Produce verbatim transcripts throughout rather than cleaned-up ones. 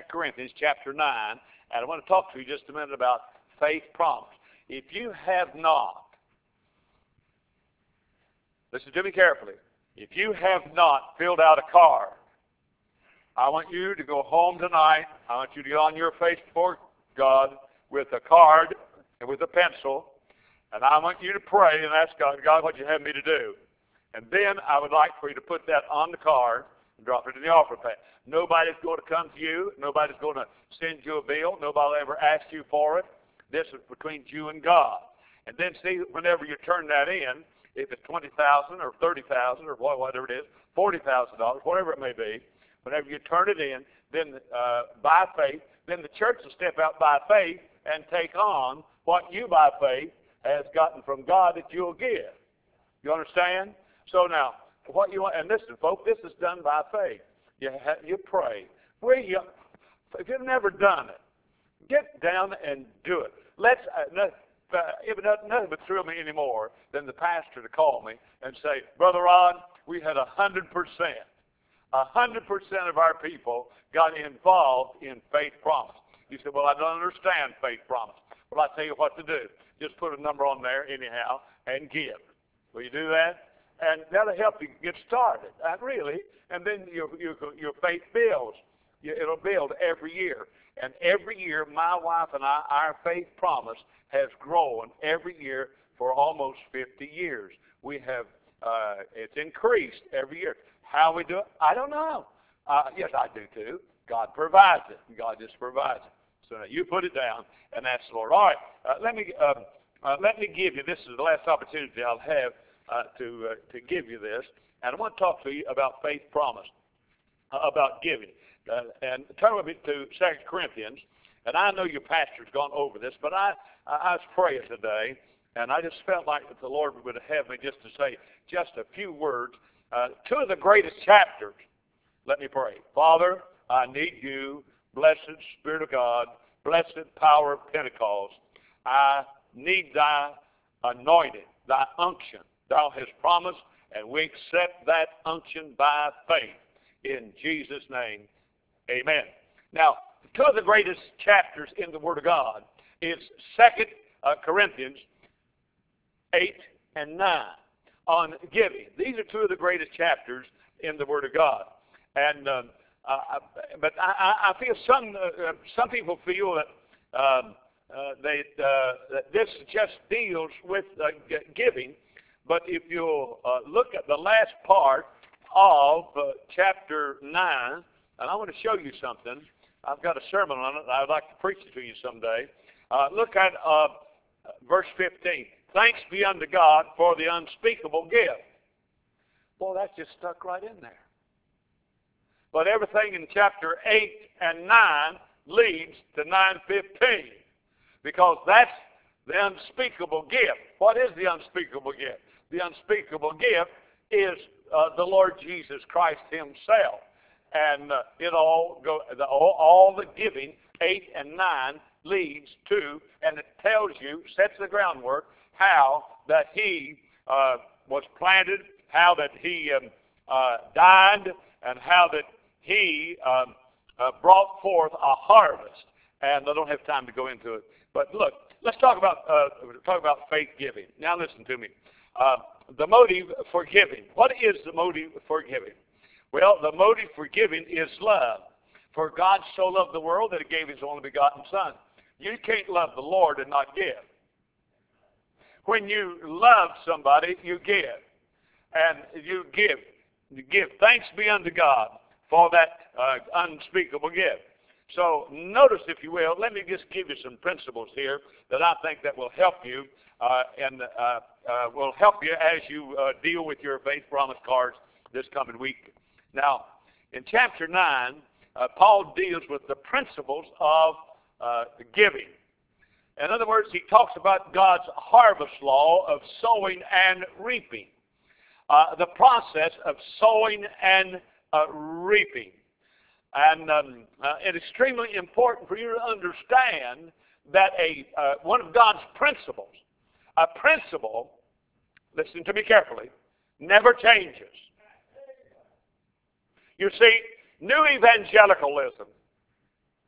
Corinthians chapter nine, and I want to talk to you just a minute about faith promise. If you have not, listen to me carefully, if you have not filled out a card, I want you to go home tonight. I want you to get on your face before God with a card and with a pencil, and I want you to pray and ask God, God, what you have me to do. And then I would like for you to put that on the card and drop it in the offering plate. Nobody's going to come to you. Nobody's going to send you a bill. Nobody will ever ask you for it. This is between you and God. And then see, whenever you turn that in, if it's twenty thousand dollars or thirty thousand dollars or whatever it is, forty thousand dollars, whatever it may be, whenever you turn it in, then uh, by faith, then the church will step out by faith and take on what you by faith has gotten from God that you'll give. You understand? So now, what you want, and listen, folks, this is done by faith. You ha, you pray. Where you, if you've never done it, get down and do it. Let's. Uh, no, uh, if nothing, nothing would thrill me anymore than the pastor to call me and say, Brother Ron, we had a hundred percent. A hundred percent of our people got involved in faith promise. You say, well, I don't understand faith promise. Well, I tell you what to do. Just put a number on there anyhow and give. Will you do that? And that'll help you get started, uh, really. And then your, your, your faith builds. You, it'll build every year. And every year, my wife and I, our faith promise has grown every year for almost fifty years. We have, uh, it's increased every year. How we do it, I don't know. Uh, yes, I do too. God provides it. God just provides it. So now you put it down and ask the Lord. All right, uh, let me uh, uh, let me give you. This is the last opportunity I'll have uh, to uh, to give you this, and I want to talk to you about faith promise, uh, about giving. Uh, and turn with me to Second Corinthians. And I know your pastor's gone over this, but I I, I was praying today, and I just felt like that the Lord would have me just to say just a few words. Uh, two of the greatest chapters. Let me pray. Father, I need you. Blessed Spirit of God, blessed power of Pentecost. I need thy anointing, thy unction. Thou hast promised, and we accept that unction by faith. In Jesus' name, amen. Now, two of the greatest chapters in the Word of God is Second Corinthians eight and nine. On giving. These are two of the greatest chapters in the Word of God. And um, uh, but I, I feel some uh, some people feel that um, uh, they uh, that this just deals with uh, giving. But if you uh, look at the last part of uh, chapter nine, and I want to show you something. I've got a sermon on it. I'd like to preach it to you someday. Uh, look at uh, verse fifteen. Thanks be unto God for the unspeakable gift. Well, that's just stuck right in there. But everything in chapter eight and nine leads to nine fifteen. Because that's the unspeakable gift. What is the unspeakable gift? The unspeakable gift is uh, the Lord Jesus Christ himself. And uh, it all, go, the, all, all the giving, eight and nine, leads to, and it tells you, sets the groundwork, how that he uh, was planted, how that he um, uh, died, and how that he um, uh, brought forth a harvest. And I don't have time to go into it. But look, let's talk about uh, talk about faith giving. Now listen to me. Uh, the motive for giving. What is the motive for giving? Well, the motive for giving is love. For God so loved the world that he gave his only begotten Son. You can't love the Lord and not give. When you love somebody, you give. And you give. You give. Thanks be unto God for that uh, unspeakable gift. So notice, if you will, let me just give you some principles here that I think that will help you uh, and uh, uh, will help you as you uh, deal with your faith promise cards this coming week. Now, in chapter nine, uh, Paul deals with the principles of uh, giving. In other words, he talks about God's harvest law of sowing and reaping. Uh, the process of sowing and uh, reaping. And um, uh, it's extremely important for you to understand that a uh, one of God's principles, a principle, listen to me carefully, never changes. You see, new evangelicalism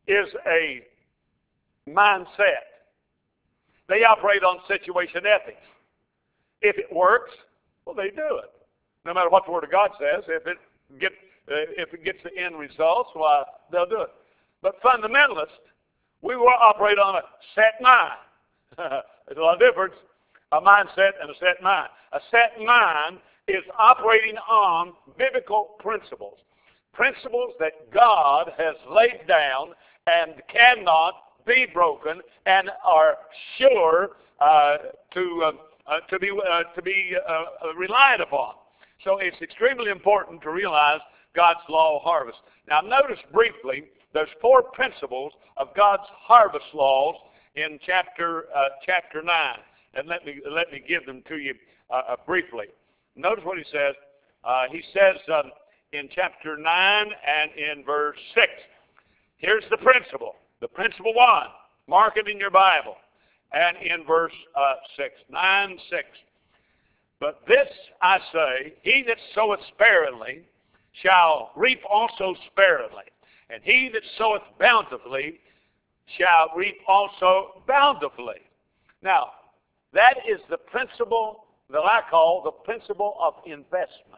is a mindset. They operate on situation ethics. If it works, well, they do it. No matter what the Word of God says, if it gets uh, if it gets the end results, why, they'll do it. But fundamentalists, we will operate on a set mind. There's a lot of difference, a mindset and a set mind. A set mind is operating on biblical principles, principles that God has laid down and cannot be broken and are sure uh, to uh, uh, to be uh, to be uh, relied upon. So it's extremely important to realize God's law of harvest. Now notice briefly, there's four principles of God's harvest laws in chapter uh, chapter nine, and let me let me give them to you uh, uh, briefly. Notice what he says. Uh, he says um, in chapter nine and in verse six. Here's the principle. The principle one. Mark it in your Bible. And in verse uh, six, nine six. But this I say, he that soweth sparingly shall reap also sparingly, and he that soweth bountifully shall reap also bountifully. Now, that is the principle that I call the principle of investment.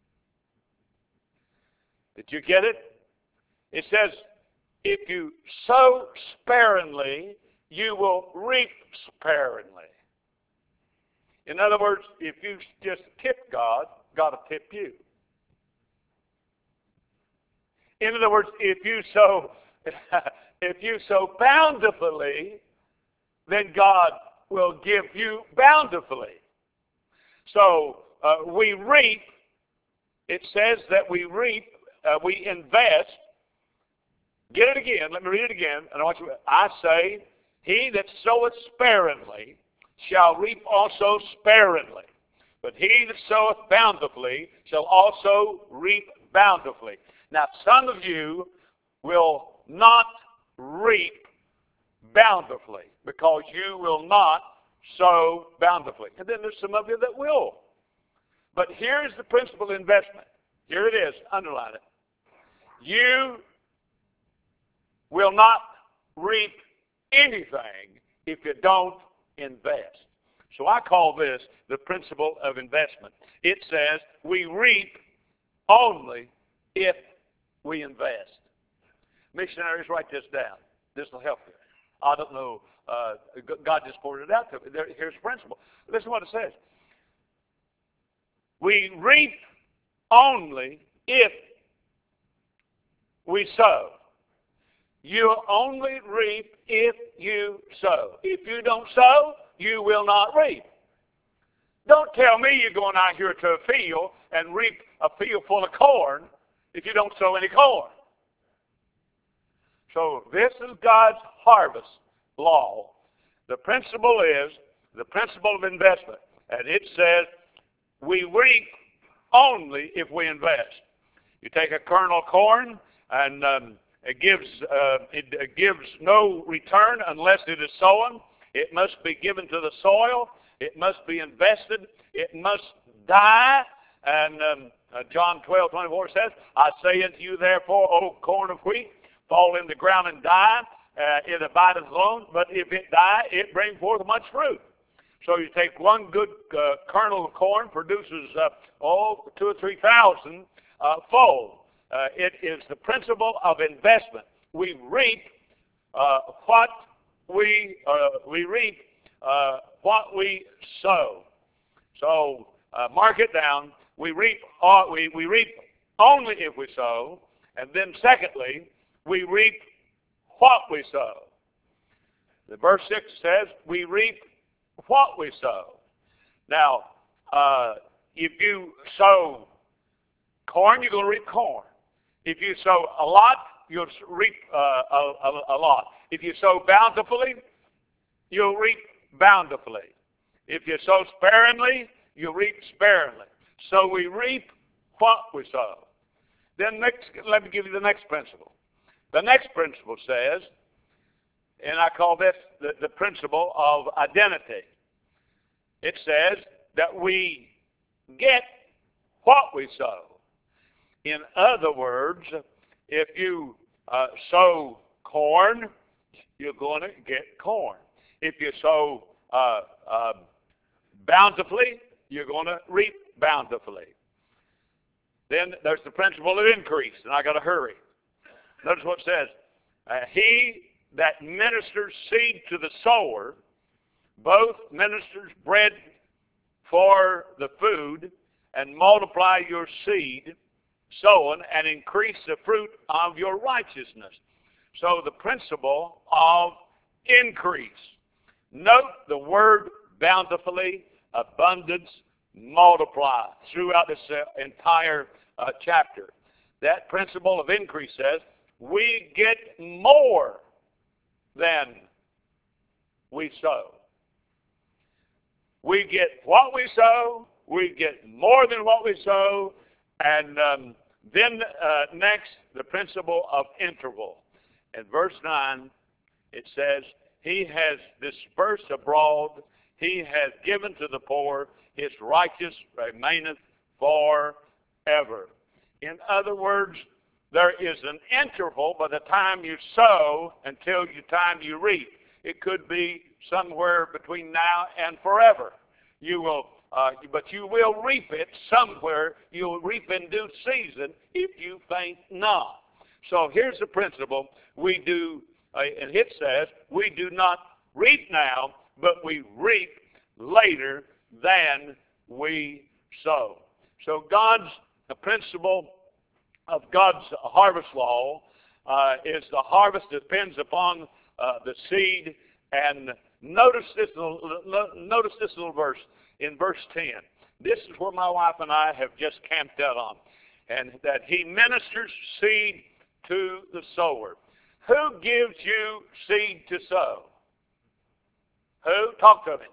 Did you get it? It says, if you sow sparingly, you will reap sparingly. In other words, if you just tip God, God will tip you. In other words, if you sow, if you sow bountifully, then God will give you bountifully. So uh, we reap. It says that we reap, uh, we invest. Get it again. Let me read it again. And I want you. I say, he that soweth sparingly shall reap also sparingly. But he that soweth bountifully shall also reap bountifully. Now, some of you will not reap bountifully because you will not sow bountifully. And then there's some of you that will. But here's the principle of investment. Here it is. Underline it. You will not reap anything if you don't invest. So I call this the principle of investment. It says we reap only if we invest. Missionaries, write this down. This will help you. I don't know. Uh, God just pointed it out to me. There, here's the principle. Listen to what it says. We reap only if we sow. You only reap if you sow. If you don't sow, you will not reap. Don't tell me you're going out here to a field and reap a field full of corn if you don't sow any corn. So this is God's harvest law. The principle is the principle of investment. And it says we reap only if we invest. You take a kernel of corn and um, it gives uh, it, it gives no return unless it is sown. It must be given to the soil. It must be invested. It must die. And um, uh, John twelve twenty-four says, I say unto you therefore, O corn of wheat, fall in the ground and die. Uh, it abideth alone. But if it die, it brings forth much fruit. So you take one good uh, kernel of corn, produces uh, oh two or three thousand uh, fold. Uh, it is the principle of investment. We reap uh, what we uh, we reap uh, what we sow. So uh, mark it down. We reap uh, we we reap only if we sow, and then secondly, we reap what we sow. The verse six says we reap what we sow. Now, uh, if you sow corn, you're going to reap corn. If you sow a lot, you'll reap uh, a, a, a lot. If you sow bountifully, you'll reap bountifully. If you sow sparingly, you'll reap sparingly. So we reap what we sow. Then next, let me give you the next principle. The next principle says, and I call this the, the principle of identity. It says that we get what we sow. In other words, if you uh, sow corn, you're going to get corn. If you sow uh, uh, bountifully, you're going to reap bountifully. Then there's the principle of increase, and I got to hurry. Notice what it says. Uh, he that ministers seed to the sower, both ministers bread for the food, and multiply your seed, sowing, and increase the fruit of your righteousness. So the principle of increase. Note the word bountifully, abundance, multiply throughout this uh, entire uh, chapter. That principle of increase says we get more than we sow. We get what we sow, we get more than what we sow, and um, then uh, next, the principle of interval. In verse nine, it says, he has dispersed abroad, he has given to the poor, his righteous remaineth forever. In other words, there is an interval by the time you sow until the time you reap. It could be somewhere between now and forever. You will, uh, but you will reap it somewhere. You'll reap in due season if you faint not. So here's the principle. We do, uh, and it says, we do not reap now, but we reap later than we sow. So God's the principle of God's harvest law uh, is the harvest depends upon uh, the seed. And notice this little, notice this little verse in verse ten. This is where my wife and I have just camped out on, and that he ministers seed to the sower. Who gives you seed to sow? Who? Talk to me.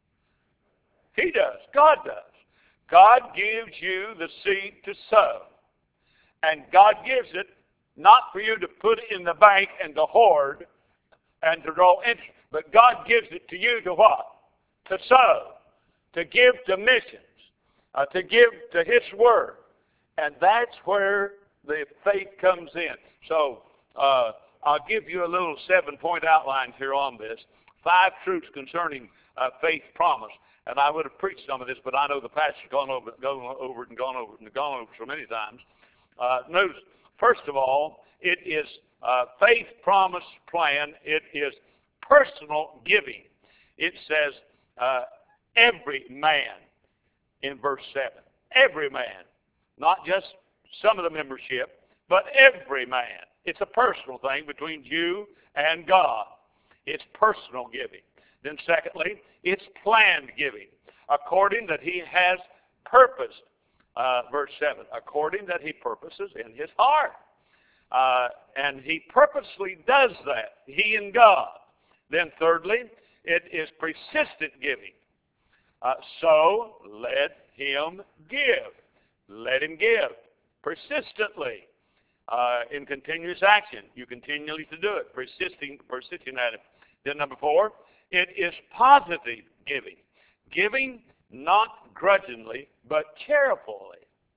He does. God does. God gives you the seed to sow. And God gives it not for you to put it in the bank and to hoard and to draw interest, but God gives it to you to what? To sow, to give to missions, uh, to give to His Word. And that's where the faith comes in. So uh, I'll give you a little seven-point outline here on this. Five truths concerning uh, faith promise. And I would have preached some of this, but I know the pastor's gone over, gone over it and gone over it and gone over it so many times. Uh, notice, first of all, it is uh, faith promise plan. It is personal giving. It says uh, every man in verse seven. Every man. Not just some of the membership, but every man. It's a personal thing between you and God. It's personal giving. Then secondly, it's planned giving, according that he has purposed. Uh, verse seven, according that he purposes in his heart. Uh, and he purposely does that, he and God. Then thirdly, it is persistent giving. Uh, so let him give. Let him give persistently, uh, in continuous action. You continually to do it, persisting, persisting at it. Then number four, it is positive giving. Giving not grudgingly, but cheerfully.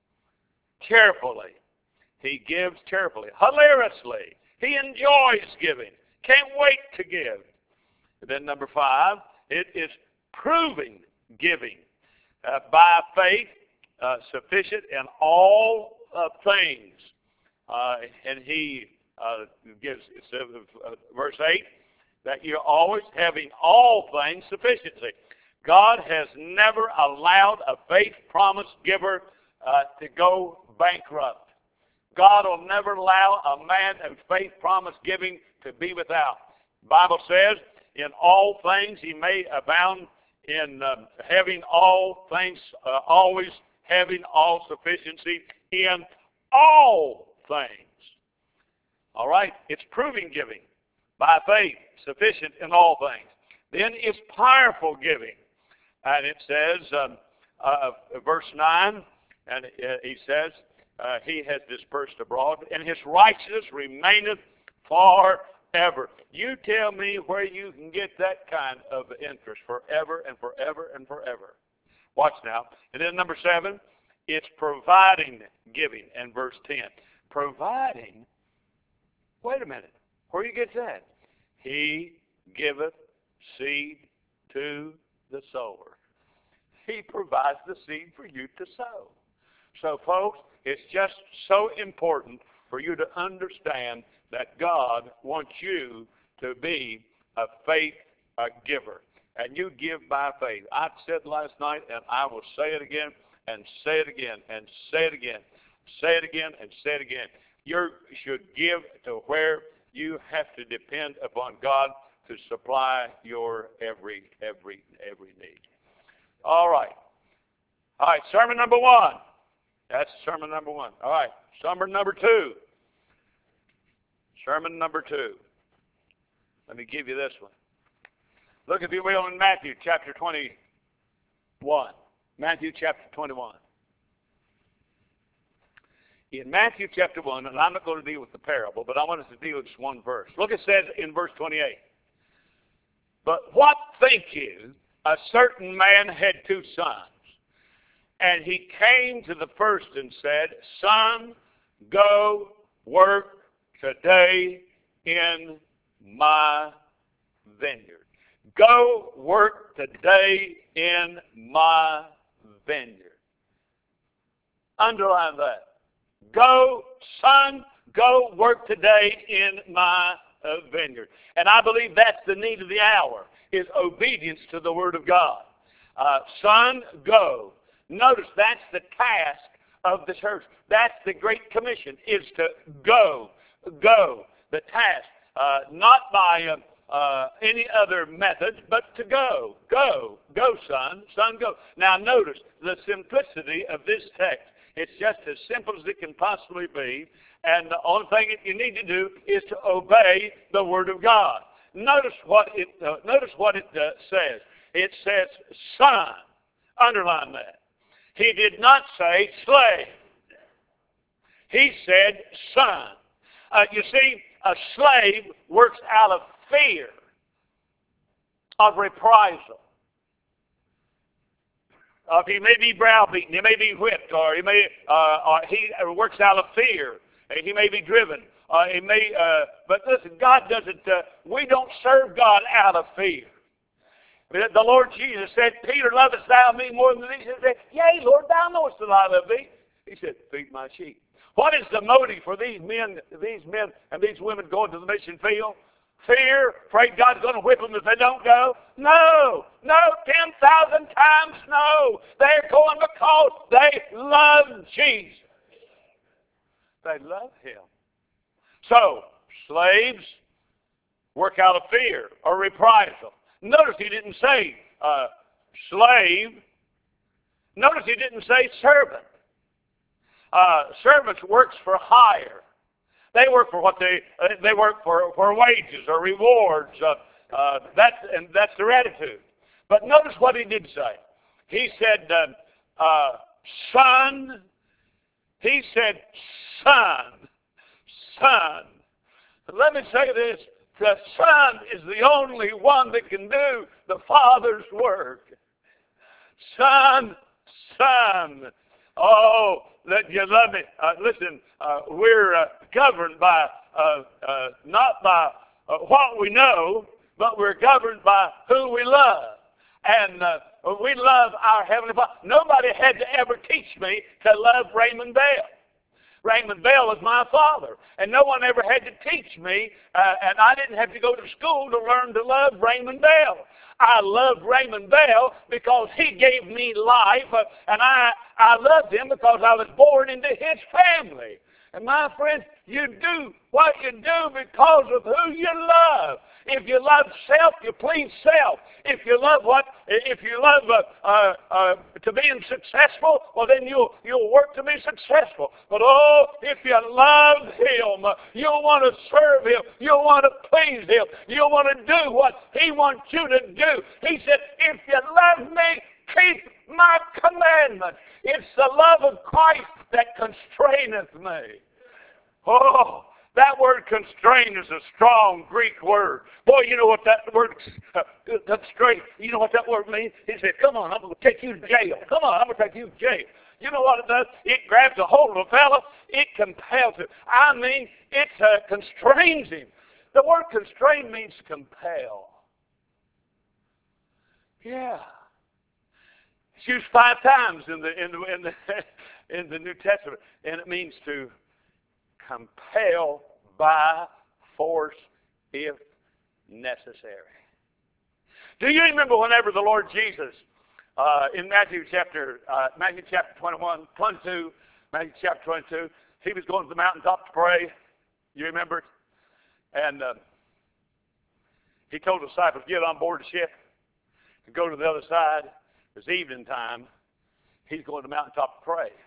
Cheerfully. He gives cheerfully. Hilariously. He enjoys giving. Can't wait to give. And then number five, it is proving giving. Uh, by faith, uh, sufficient in all uh, things. Uh, and he uh, gives, uh, verse eight, that you're always having all things sufficiency. God has never allowed a faith promise giver uh, to go bankrupt. God will never allow a man of faith promise giving to be without. The Bible says, in all things he may abound in um, having all things, uh, always having all sufficiency in all things. All right, it's proving giving by faith, sufficient in all things. Then it's powerful giving. And it says, um, uh, verse nine, and uh, he says, uh, he has dispersed abroad, and his righteousness remaineth forever. You tell me where you can get that kind of interest forever and forever and forever. Watch now. And then number seven, it's providing giving in verse ten. Providing, wait a minute. Where you get that? He giveth seed to the sower. He provides the seed for you to sow. So, folks, it's just so important for you to understand that God wants you to be a faith a giver. And you give by faith. I said last night, and I will say it again, and say it again, and say it again, say it again, and say it again. You should give to where you have to depend upon God to supply your every, every, every need. All right. All right, sermon number one. That's sermon number one. All right, sermon number two. Sermon number two. Let me give you this one. Look, if you will, in Matthew chapter twenty-one. Matthew chapter twenty-one. In Matthew chapter one, and I'm not going to deal with the parable, but I want us to deal with just one verse. Look, it says in verse twenty-eight. But what think you? A certain man had two sons. And he came to the first and said, Son, go work today in my vineyard. Go work today in my vineyard. Underline that. Go, son, go work today in my uh, vineyard. And I believe that's the need of the hour, is obedience to the Word of God. Uh, son, go. Notice that's the task of the church. That's the Great Commission, is to go, go. The task, uh, not by uh, uh, any other methods, but to go, go, go, son, son, go. Now notice the simplicity of this text. It's just as simple as it can possibly be, and the only thing that you need to do is to obey the Word of God. Notice what it, uh, notice what it uh, says. It says, son. Underline that. He did not say slave. He said son. Uh, you see, a slave works out of fear of reprisal. Uh, he may be browbeaten, he may be whipped, or he may uh, or he works out of fear. He may be driven. Uh, he may. Uh, but listen, God doesn't. Uh, we don't serve God out of fear. The Lord Jesus said, Peter, lovest thou me more than these? He said, Yea, Lord, thou knowest that I love thee. He said, feed my sheep. What is the motive for these men, these men and these women going to the mission field? Fear, afraid God's going to whip them if they don't go? No, no, ten thousand times no. They're going because they love Jesus. They love Him. So, slaves work out of fear or reprisal. Notice He didn't say uh, slave. Notice He didn't say servant. Uh, servants works for hire. They work for what they uh, they work for for wages or rewards. Uh, uh, that's and that's their attitude. But notice what He did say. He said, uh, uh, "Son." He said, "Son, son." Let me say this. The Son is the only one that can do the Father's work. Son, son. Oh, that you love me. Uh, listen, uh, we're uh, governed by, uh, uh, not by uh, what we know, but we're governed by who we love. And uh, we love our Heavenly Father. Nobody had to ever teach me to love Raymond Bell. Raymond Bell was my father, and no one ever had to teach me, uh, and I didn't have to go to school to learn to love Raymond Bell. I loved Raymond Bell because he gave me life, uh, and I, I loved him because I was born into his family. And my friends, you do what you do because of who you love. If you love self, you please self. If you love what, if you love uh, uh, uh, to being successful, well then you'll you'll work to be successful. But oh, if you love Him, uh, you'll want to serve Him. You'll want to please Him. You'll want to do what He wants you to do. He said, "If you love me, keep my commandments." It's the love of Christ that constraineth me. Oh, that word constrain is a strong Greek word. Boy, you know what that word uh, constrain, you know what that word means? He said, come on, I'm going to take you to jail. Come on, I'm going to take you to jail. You know what it does? It grabs a hold of a fellow. It compels him. I mean, it uh, constrains him. The word constrain means compel. Yeah. It's used five times in the in the in the in the New Testament, and it means to compel by force if necessary. Do you remember whenever the Lord Jesus uh, in Matthew chapter uh, Matthew chapter twenty-one, twenty-two, Matthew chapter twenty-two, he was going to the mountaintop to pray. You remember? And uh, he told the disciples, get on board the ship and go to the other side. It was evening time. He's going to the mountaintop to pray.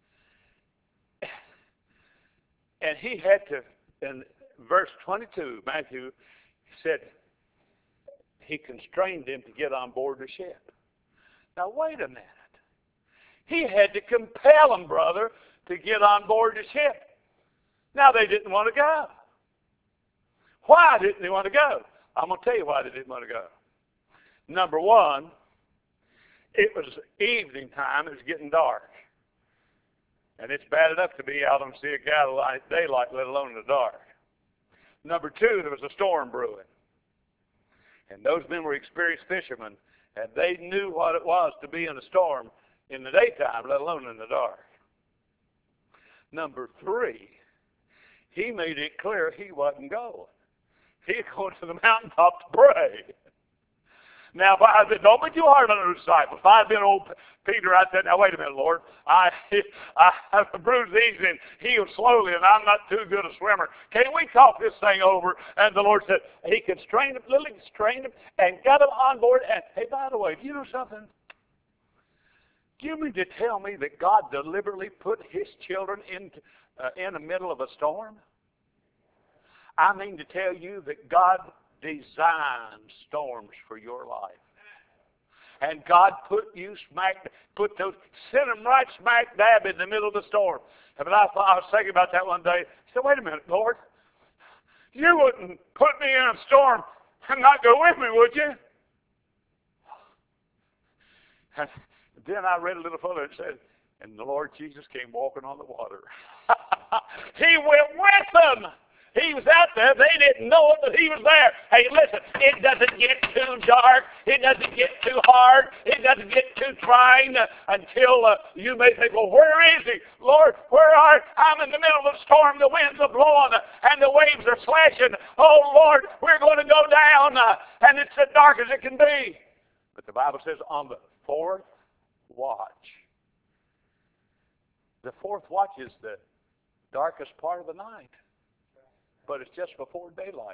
And he had to, in verse twenty-two, Matthew said, he constrained them to get on board the ship. Now, wait a minute. He had to compel them, brother, to get on board the ship. Now, they didn't want to go. Why didn't they want to go? I'm going to tell you why they didn't want to go. Number one, it was evening time. It was getting dark. And it's bad enough to be out on the Sea of Galilee at daylight, let alone in the dark. Number two, there was a storm brewing. And those men were experienced fishermen, and they knew what it was to be in a storm in the daytime, let alone in the dark. Number three, he made it clear he wasn't going. He was going to the mountaintop to pray. Now, if I had been, don't be too hard on the disciples. If I had been old Peter, I'd said, now wait a minute, Lord. I I have a bruised easy and healed slowly, and I'm not too good a swimmer. Can we talk this thing over? And the Lord said, he constrained him, literally constrained him, and got him on board. And hey, by the way, do you know something? Do you mean to tell me that God deliberately put his children in, uh, in the middle of a storm? I mean to tell you that God designed storms for your life. And God put you smack, put those, sent them right smack dab in the middle of the storm. And I, thought, I was thinking about that one day. I said, wait a minute, Lord. You wouldn't put me in a storm and not go with me, would you? And then I read a little further and said, and the Lord Jesus came walking on the water. He went with them. He was out there. They didn't know it, but he was there. Hey, listen, it doesn't get too dark. It doesn't get too hard. It doesn't get too trying uh, until uh, you may think, well, where is he? Lord, where are you? I'm in the middle of a storm. The winds are blowing uh, and the waves are slashing. Oh, Lord, we're going to go down. Uh, and it's as dark as it can be. But the Bible says on the fourth watch. The fourth watch is the darkest part of the night. But it's just before daylight.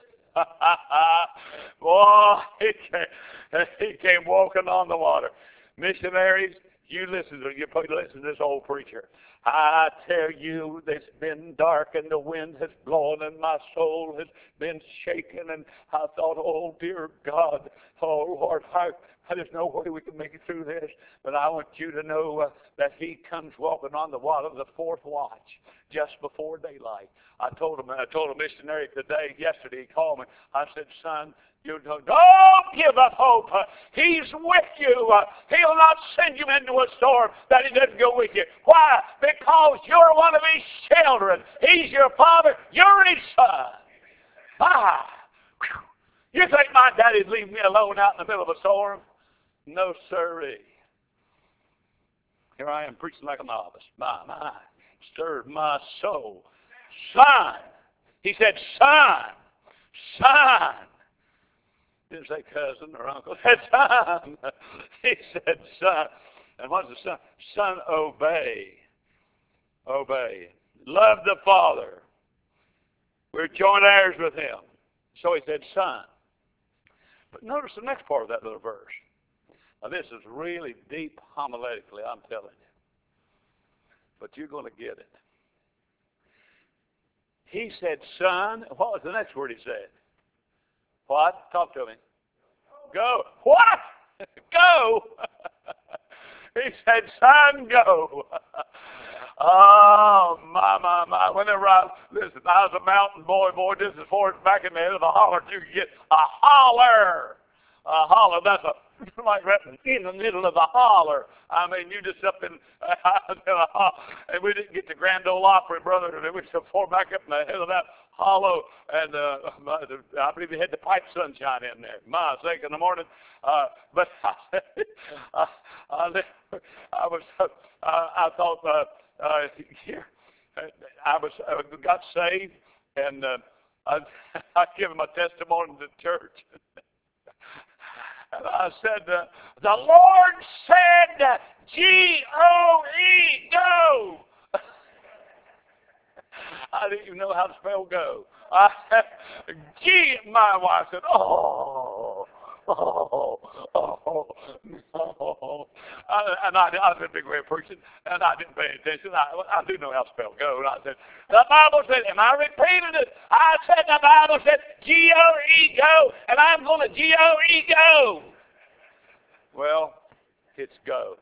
Boy, he came, he came walking on the water. Missionaries, you listen to you listen to this old preacher. I tell you, it's been dark and the wind has blown and my soul has been shaken. And I thought, oh, dear God, oh, Lord, I, there's no way we can make it through this. But I want you to know uh, that he comes walking on the water the fourth watch, just before daylight. I told him, I told a missionary today, yesterday, he called me. I said, son, you don't, don't give up hope. Uh, he's with you. Uh, he'll not send you into a storm that he doesn't go with you. Why? Because you're one of his children. He's your father. You're his son. Ah, whew. You think my daddy'd leave me alone out in the middle of a storm? No, sirree. Here I am preaching like a novice. My, my, stirred my soul. Son. He said, son. Son. Didn't say cousin or uncle. He said son. He said son. And what's the son? Son, obey. Obey. Love the Father. We're joint heirs with him. So he said son. But notice the next part of that little verse. Now this is really deep homiletically, I'm telling you. But you're going to get it. He said, son, what was the next word he said? What? Talk to me. Go. What? Go. He said, son, go. Oh, my, my, my. Whenever I, listen, I was a mountain boy, boy, this is for back in the head of the holler, you could get a holler. A holler, that's a, like right in the middle of the holler. I mean, you just up in, uh, and we didn't get to Grand Ole Opry, brother, and we just fall back up in the head of that hollow, and uh, I believe they had the pipe sunshine in there. My sake in the morning. Uh, but I, I, I, I was, uh, I thought, uh, uh, here, I was uh, got saved, and uh, I, I given my testimony to the church. And I said, uh, the Lord said, G O E, go. I didn't even know how to spell go. I, G, my wife said, oh, oh, oh, no. I, and I, I was a big way of preaching, and I didn't pay attention. I, I do know how to spell go. And I said, the Bible said, and I repeated it. I said, the Bible said, G O E, go, and I'm going to G O E, go. Well, it's go.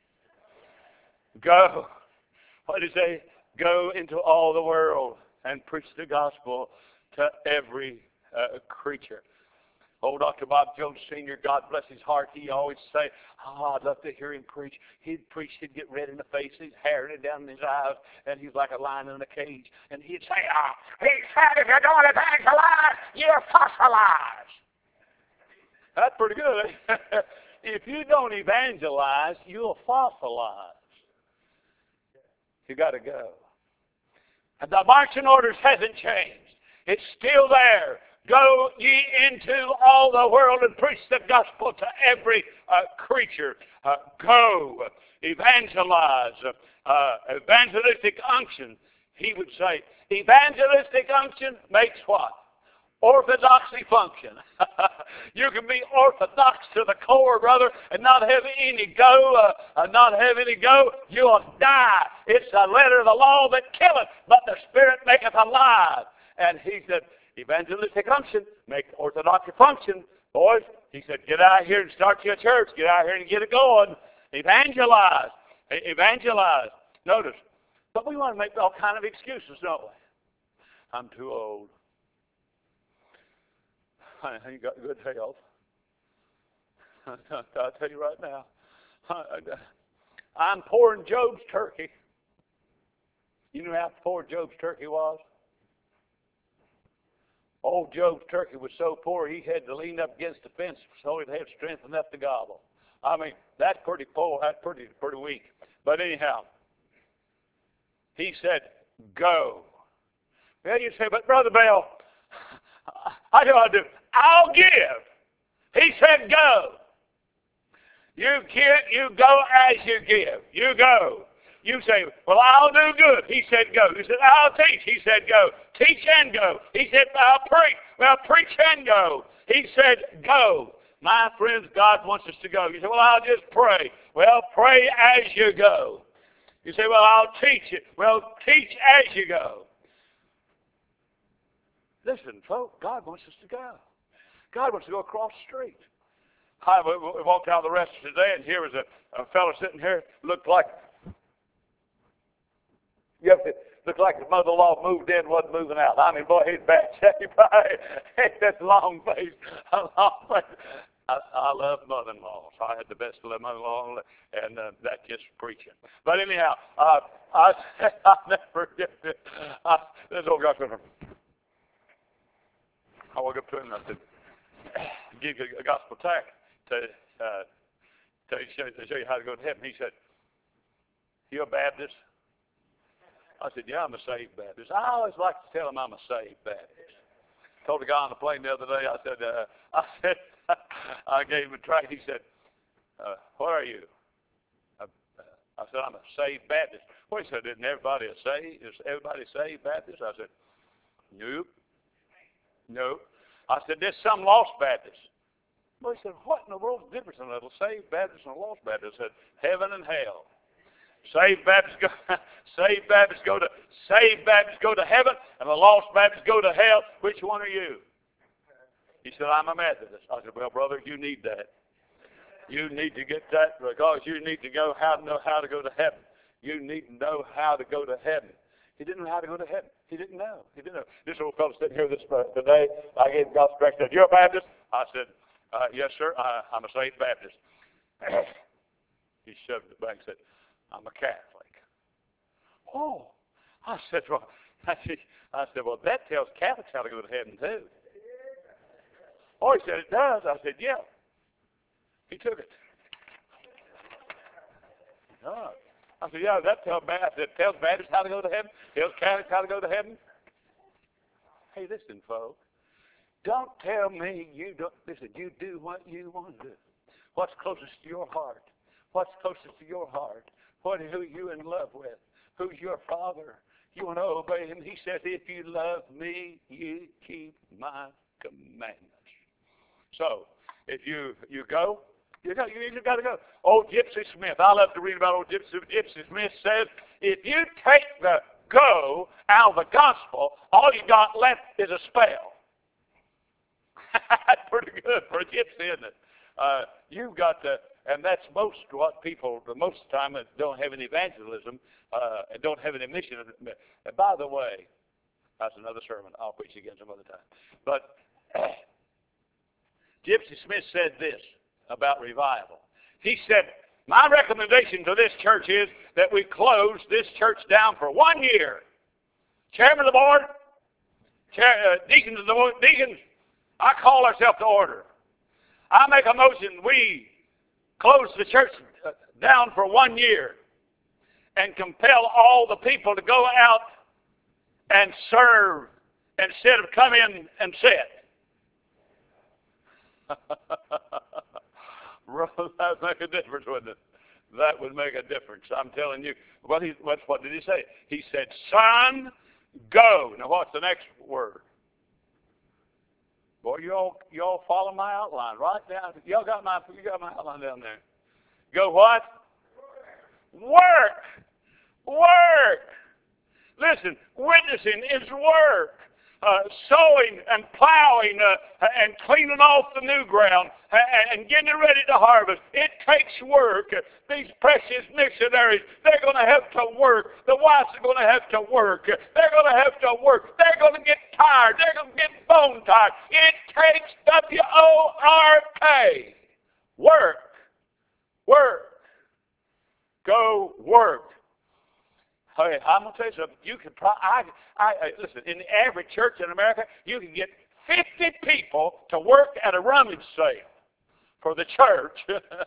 Go. What did he say? Go into all the world and preach the gospel to every uh, creature. Old Doctor Bob Jones Senior, God bless his heart, he always say, oh, I'd love to hear him preach. He'd preach, he'd get red in the face, his hair down in his eyes, and he's like a lion in a cage. And he'd say, oh, he said, if you don't evangelize, you're fossilized. That's pretty good, eh? If you don't evangelize, you'll fossilize. You got to go. And the marching orders hasn't changed. It's still there. Go ye into all the world and preach the gospel to every uh, creature. Uh, go. Evangelize. Uh, evangelistic unction. He would say, evangelistic unction makes what? Orthodoxy function. You can be orthodox to the core, brother, and not have any go, uh, and not have any go, you'll die. It's a letter of the law that killeth, but the Spirit maketh alive. And he said, evangelistic unction make orthodoxy function. Boys, he said, get out here and start your church. Get out here and get it going. Evangelize. Evangelize. Notice, but we want to make all kind of excuses, don't we? I'm too old. I ain't got good health. I'll tell you right now. I'm pouring Job's turkey. You know how poor Job's turkey was? Old Job's turkey was so poor he had to lean up against the fence so he'd have strength enough to gobble. I mean, that's pretty poor. That's pretty pretty weak. But anyhow, he said, go. Well, you say, but Brother Bell, how do I do? I'll give. He said, go. You can't, you go as you give. You go. You say, well, I'll do good. He said, go. He said, I'll teach. He said, go. Teach and go. He said, I'll preach. Well, preach and go. He said, go. My friends, God wants us to go. You say, well, I'll just pray. Well, pray as you go. You say, well, I'll teach it. Well, teach as you go. Listen, folks, God wants us to go. God wants to go across the street. I walked out of the restaurant today, and here was a, a fellow sitting here, looked like, you have to, looked like the mother-in-law moved in, wasn't moving out. I mean, boy, he's bad shape. That long face, long face. I, I love mother-in-laws. I had the best of mother-in-law, and uh, that's just preaching. But anyhow, uh, I I never forget it. Uh, this old guy said, I walked up to him and I said, give you a gospel tract to, uh, to, show, to show you how to go to heaven. He said, you a Baptist? I said, yeah, I'm a saved Baptist. I always like to tell him I'm a saved Baptist. Told a guy on the plane the other day, I said, uh, I said, I gave him a tract. He said, uh, what are you? Uh, I said, I'm a saved Baptist. Well, he said, isn't everybody a saved? Is everybody saved Baptist? I said, nope. No. I said, there's some lost Baptists. Well, he said, what in the world's the difference in a saved Baptist and a lost Baptist? I said, heaven and hell. Saved Baptists go, saved Baptists go to saved Baptists go to heaven, and the lost Baptists go to hell. Which one are you? He said, I'm a Methodist. I said, well, brother, you need that. You need to get that because you need to go how to know how to go to heaven. You need to know how to go to heaven. He didn't know how to go to heaven. He didn't know. He didn't know. This old fellow sitting here this uh, today, I gave him God's direction. Said, you're a Baptist? I said, uh, yes, sir. I, I'm a saved Baptist. He shoved it back and said, I'm a Catholic. Oh, I said, well, I said, I said, well, that tells Catholics how to go to heaven, too. Oh, he said, it does. I said, yeah. He took it. Oh. I said, yeah, that tells, I said, tells Baptists how to go to heaven, tells Catholics how to go to heaven. Hey, listen, folks. Don't tell me you don't, listen, you do what you want to do. What's closest to your heart? What's closest to your heart? What, who you in love with? Who's your father? You want to obey him? He says, if you love me, you keep my commandments. So, if you, you go, you got, you, you got to go. Old Gypsy Smith, I love to read about old Gypsy, Gypsy Smith says, if you take the go out of the gospel, all you got left is a spell. That's pretty good for a gypsy, isn't it? Uh, you've got to, and that's most what people, the most of the time, that don't have any evangelism uh, and don't have any mission. And by the way, that's another sermon. I'll preach again some other time. But Gypsy Smith said this about revival. He said, my recommendation to this church is that we close this church down for one year. Chairman of the board, chair, uh, deacons of the board, deacons, I call ourselves to order. I make a motion we close the church down for one year and compel all the people to go out and serve instead of come in and sit. That would make a difference, wouldn't it? That would make a difference. I'm telling you. What, he, what, what did he say? He said, son, go. Now what's the next word? Boy, you all, you all follow my outline right down. Y'all got my, you got my outline down there. Go what? Work. Work. Listen, witnessing is work. Uh, sowing and plowing uh, and cleaning off the new ground uh, and getting it ready to harvest. It takes work. These precious missionaries, they're going to have to work. The wives are going to have to work. They're going to have to work. They're going to get tired. They're going to get bone tired. It takes W O R K. Work. Work. Go work. Hey, I'm going to tell you something. You can pro- I, I, I, listen, in the average church in America, you can get fifty people to work at a rummage sale for the church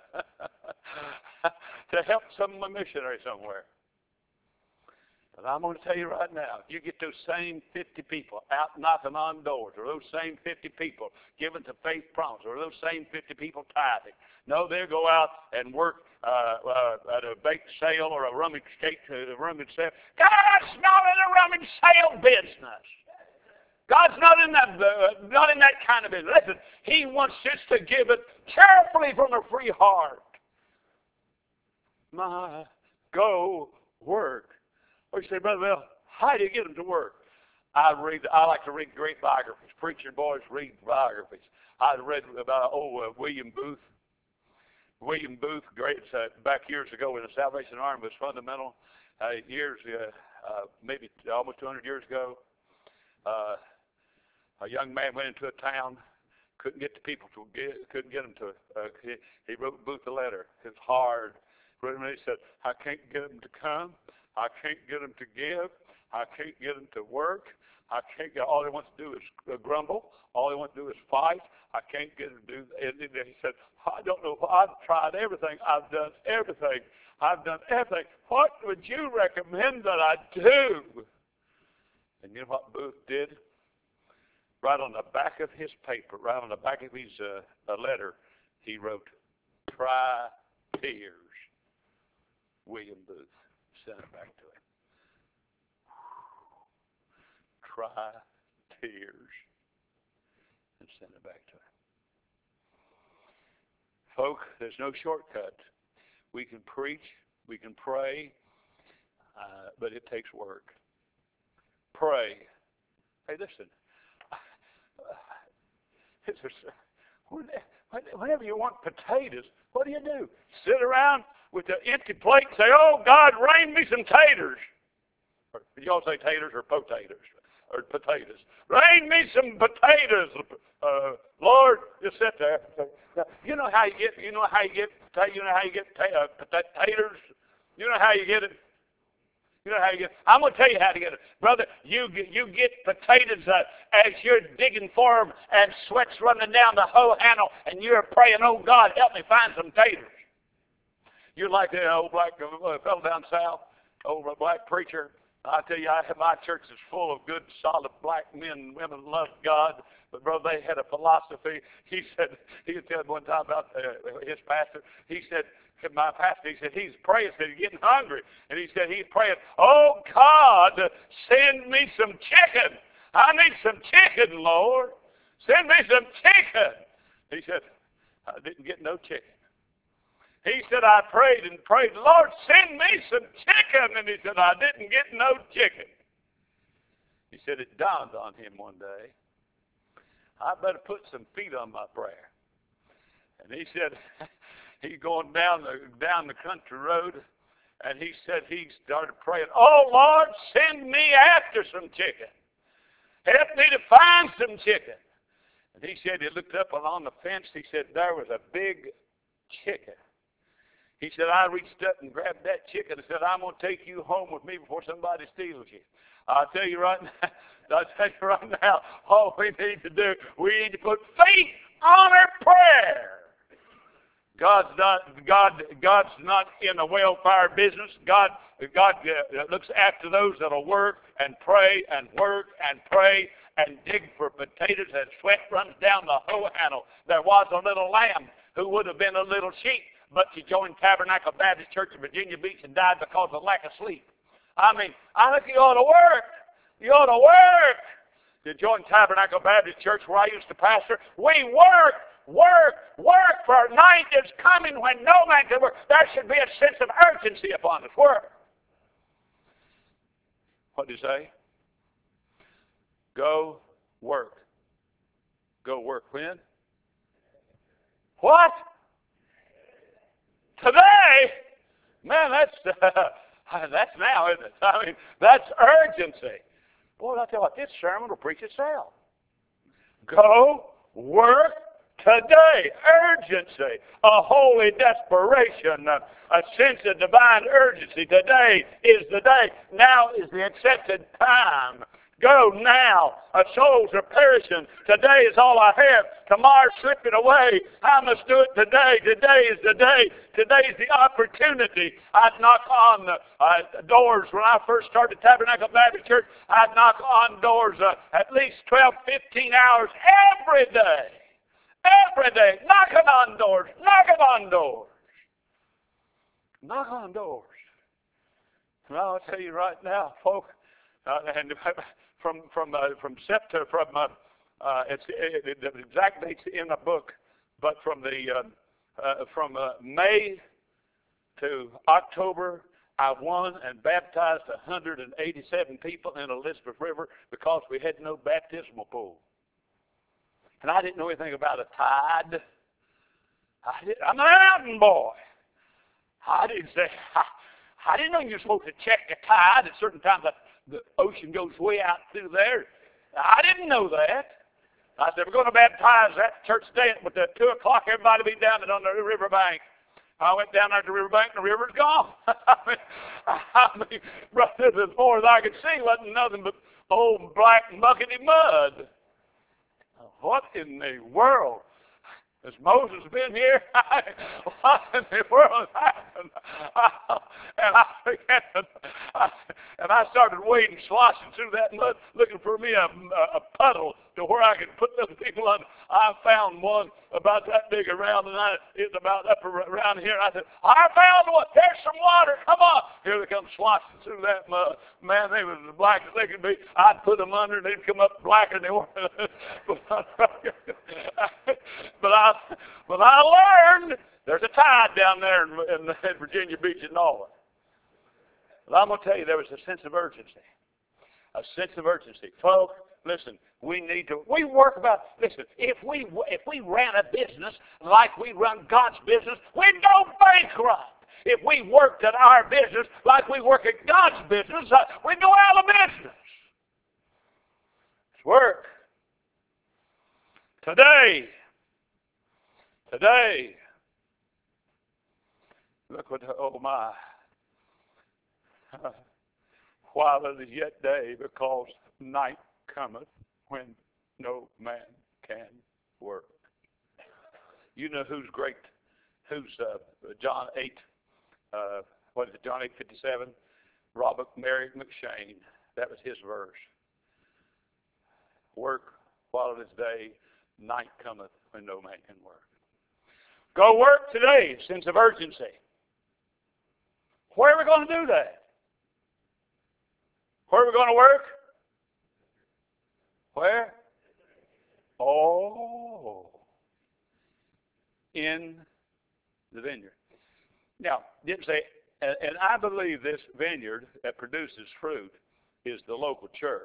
to help some missionary somewhere. But I'm going to tell you right now, you get those same fifty people out knocking on doors, or those same fifty people giving to Faith Promise, or those same fifty people tithing. No, they'll go out and work uh, uh, at a bake sale or a rummage cake, a rummage sale. God's not in a rummage sale business. God's not in that, uh, not in that kind of business. Listen, He wants us to give it cheerfully from a free heart. My, go work. Or you say, Brother Bill, how do you get them to work? I read. I like to read great biographies. Preacher boys read biographies. I read about oh uh, William Booth. William Booth, great uh, back years ago when the Salvation Army was fundamental. Uh, years, uh, uh, maybe almost two hundred years ago, uh, a young man went into a town, couldn't get the people to get, couldn't get them to. Uh, he, he wrote Booth a letter. It was hard. He said, "I can't get them to come. I can't get them to give. I can't get them to work. I can't get, all they want to do is uh, grumble. All they want to do is fight. I can't get them to do." And then he said, "I don't know. I've tried everything. I've done everything. I've done everything. What would you recommend that I do?" And you know what Booth did? Right on the back of his paper, right on the back of his uh, letter, he wrote, "Try tears, William Booth." Sent it back to him. Try tears, and send it back to him. Folk, there's no shortcut. We can preach, we can pray, uh, but it takes work. Pray. Hey, listen. Whenever you want potatoes, what do you do? Sit around with the empty plate and say, "Oh, God, rain me some taters." Or, y'all say taters or potatoes? Or potatoes. Rain me some potatoes. Uh, Lord, just sit there. You know how you get, you know how you get, you know how you get uh, potatoes? You know how you get it? You know how you get. I'm going to tell you how to get it, brother. You get, you get potatoes uh, as you're digging for them, and sweat's running down the hoe handle, and you're praying, "Oh God, help me find some taters." You're like the old black uh, fellow down south, old black preacher. I tell you, I, my church is full of good, solid black men and women who love God. But, brother, they had a philosophy. He said, he would tell one time about uh, his pastor. He said, my pastor, he said, he's praying, said, he's getting hungry. And he said, he's praying, "Oh, God, send me some chicken. I need some chicken, Lord. Send me some chicken." He said, "I didn't get no chicken." He said, "I prayed and prayed, Lord, send me some chicken." And he said, "I didn't get no chicken." He said, it dawned on him one day, "I better put some feet on my prayer." And he said, he's going down the, down the country road, and he said he started praying, "Oh, Lord, send me after some chicken. Help me to find some chicken." And he said he looked up along the fence. He said there was a big chicken. He said, "I reached up and grabbed that chicken and said, I'm going to take you home with me before somebody steals you." I'll tell you right now, I'll tell you right now, all we need to do, we need to put faith on our prayer. God's not, God, God's not in the welfare business. God, God uh, looks after those that'll work and pray and work and pray and dig for potatoes, and sweat runs down the hoe handle. There was a little lamb who would have been a little sheep, but she joined Tabernacle Baptist Church in Virginia Beach and died because of lack of sleep. I mean, I think you ought to work. You ought to work. To join Tabernacle Baptist Church where I used to pastor, we work, work, work, for a night is coming when no man can work. There should be a sense of urgency upon us. Work. What did he say? Go work. Go work when? What? Today? Man, that's uh, that's now, isn't it? I mean, that's urgency. Boy, I'll tell you what, this sermon will preach itself. Go work today. Urgency. A holy desperation. A, a sense of divine urgency. Today is the day. Now is the accepted time. Go now. Our souls are perishing. Today is all I have. Tomorrow's slipping away. I must do it today. Today is the day. Today is the opportunity. I'd knock on the uh, doors. When I first started Tabernacle Baptist Church, I'd knock on doors uh, at least twelve, fifteen hours every day. Every day. Knocking on doors. Knocking on doors. Knock on doors. And I'll tell you right now, folks, uh, and from from uh, from September, from uh, uh, it's it, it, the exact date's in the book, but from the uh, uh, from uh, May to October, I won and baptized one hundred eighty-seven people in Elizabeth River because we had no baptismal pool, and I didn't know anything about a tide. I did, I'm a mountain boy. I didn't say I, I didn't know you were supposed to check the tide at certain times. I, The ocean goes way out through there. I didn't know that. I said, we're going to baptize that church today, but at two o'clock, everybody will be down on the riverbank. I went down there to the riverbank, and the river's gone. I mean, I mean, brother, as far as I could see, wasn't nothing but old black muckety mud. What in the world? Has Moses been here? What in the world happened? And I began to, and I started wading, sloshing through that mud, looking for me a, a puddle to where I could put those people on. I found one about that big around, and I, it's about up around here. I said, I found one. There's some water. Come on. Here they come sloshing through that mud. Man, they were as black as they could be. I'd put them under, and they'd come up blacker than they were. But I But I learned there's a tide down there in, in, in Virginia Beach and Norway. But I'm going to tell you, there was a sense of urgency. A sense of urgency. Folks, listen, we need to, we work about, listen, if we, if we ran a business like we run God's business, we'd go bankrupt. If we worked at our business like we work at God's business, uh, we'd go out of business. It's work. Today, Today, look what, oh my, while it is yet day, because night cometh when no man can work. You know who's great? Who's uh, John eight? Uh, what is it? John eight fifty-seven. Robert Mary McShane. That was his verse. Work while it is day. Night cometh when no man can work. Go work today. Sense of urgency. Where are we going to do that? Where are we going to work? Where? Oh, in the vineyard. Now, didn't say, and, and I believe this vineyard that produces fruit is the local church.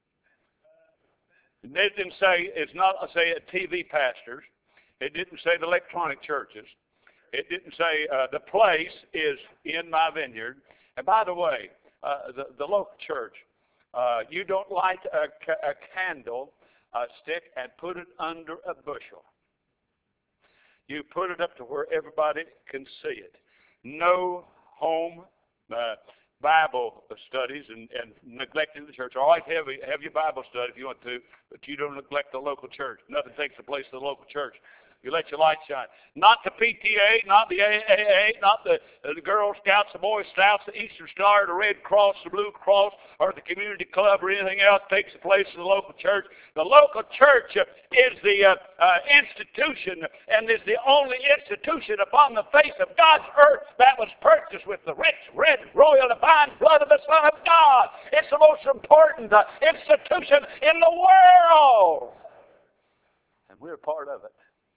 It didn't say, it's not, say, a T V pastors. It didn't say the electronic churches. It didn't say uh, the place is in my vineyard. And by the way, uh, the, the local church, uh, you don't light a, a candle uh, stick and put it under a bushel. You put it up to where everybody can see it. No home uh, Bible studies and, and neglecting the church. All right, have, have your Bible study if you want to, but you don't neglect the local church. Nothing takes the place of the local church. You let your light shine. Not the P T A, not the A A A, not the, uh, the Girl Scouts, the Boy Scouts, the Eastern Star, the Red Cross, the Blue Cross, or the community club or anything else takes the place of the local church. The local church uh, is the uh, uh, institution and is the only institution upon the face of God's earth that was purchased with the rich, red, royal, divine blood of the Son of God. It's the most important uh, institution in the world. And we're part of it.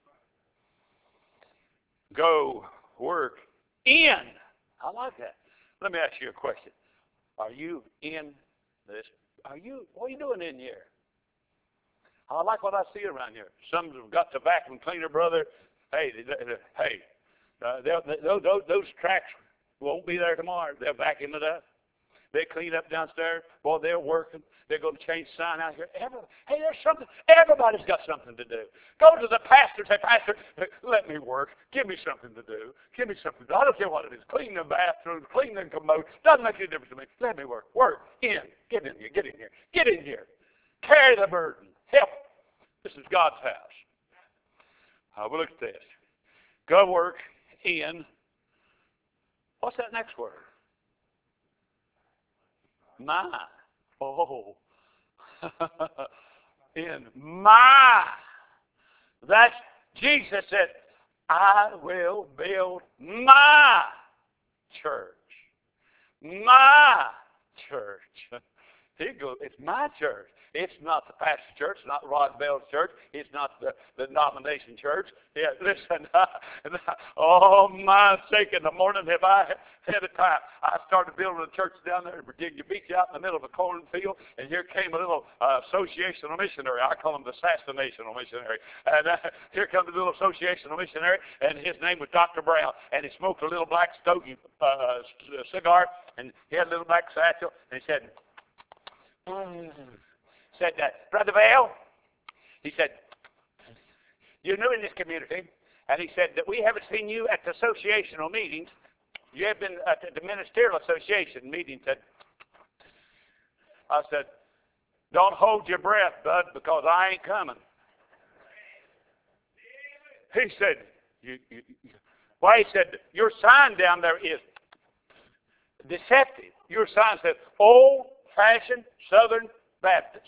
Go work in. I like that. Let me ask you a question. Are you in this? Are you, what are you doing in here? I like what I see around here. Some have got the vacuum cleaner, brother. Hey, they, they, hey, uh, they'll, they, those, those tracks won't be there tomorrow. They'll vacuum it up. They clean up downstairs. Boy, they're working. They're going to change the sign out here. Every, hey, there's something. Everybody's got something to do. Go to the pastor and say, Pastor, let me work. Give me something to do. Give me something to do. I don't care what it is. Clean the bathroom, clean the commode. Doesn't make any difference to me. Let me work. Work. In. Get in here. Get in here. Get in here. Carry the burden. Help. This is God's house. Uh, we'll look at this. Go work in. What's that next word? My. Oh. In my. That's, Jesus said, I will build my church. My church. Here you go. It's my church. It's not the pastor's church. It's not Rod Bell's church. It's not the, the denomination church. Yeah, listen. Oh, my sake, in the morning have I had a time. I started building a church down there in Virginia Beach out in the middle of a cornfield, and here came a little uh, associational missionary. I call him the assassinational missionary. And uh, here comes a little associational missionary, and his name was Doctor Brown. And he smoked a little black stogie uh, cigar, and he had a little black satchel, and he said, mm. said, uh, Brother Vale, he said, you're new in this community, and he said that we haven't seen you at the associational meetings. You have been at the ministerial association meetings. Said, I said, don't hold your breath, bud, because I ain't coming. He said, you, you, you. Why, he said, your sign down there is deceptive. Your sign says, old-fashioned Southern Baptist.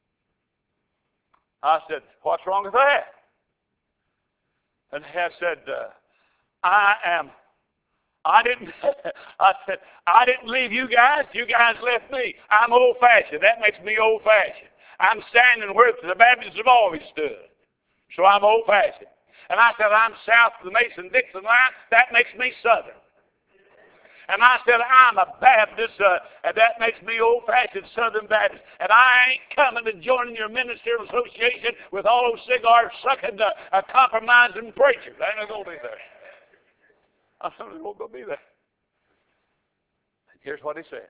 I said, what's wrong with that? And I said, uh, I am, I didn't, I said, I didn't leave you guys. You guys left me. I'm old-fashioned. That makes me old-fashioned. I'm standing where the Baptists have always stood. So I'm old-fashioned. And I said, I'm south of the Mason-Dixon line. That makes me Southern. And I said, I'm a Baptist, uh, and that makes me old-fashioned Southern Baptist. And I ain't coming to join your ministerial association with all those cigar-sucking, uh, uh, compromising preachers. I ain't going to be there. I said, I won't go be there. And here's what he says.